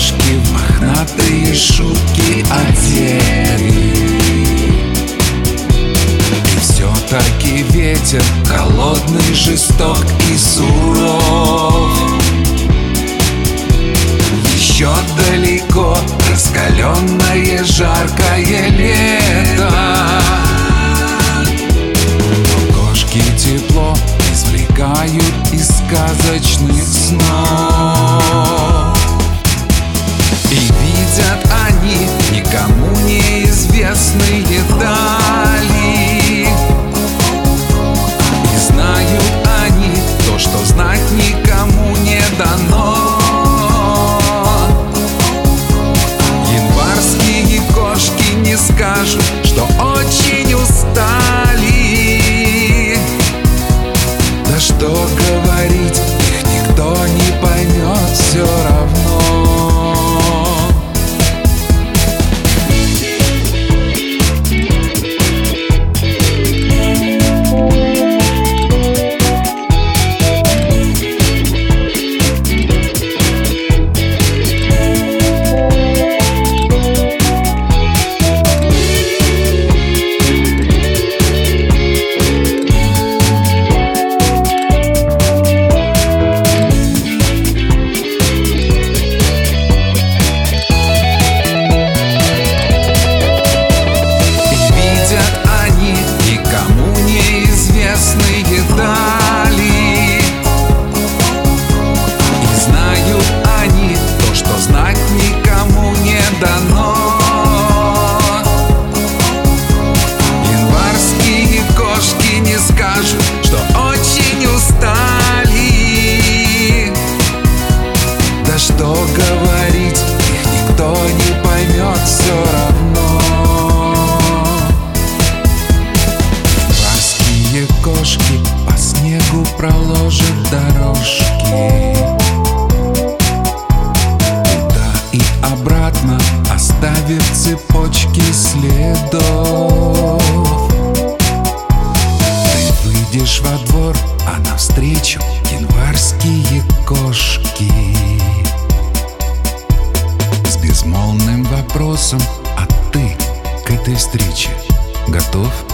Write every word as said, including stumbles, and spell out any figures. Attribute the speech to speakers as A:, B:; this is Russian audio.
A: кошки в мохнатые шубки одеты. И все-таки ветер холодный, жесток и суров. Еще далеко раскаленное жаркое лето, но кошки тепло извлекают из сказочных снов. И видят они никому неизвестные дали. И знают они то, что знать никому не дано. Январские кошки не скажут, что очень устали. Да что говорить, их никто не поймет все равно. Январские кошки не скажут, что очень устали. Да что говорить, их никто не поймет все равно. Январские кошки по снегу проложат дорожки, обратно оставив цепочки следов. Ты выйдешь во двор, а навстречу январские кошки с безмолвным вопросом: а ты к этой встрече готов?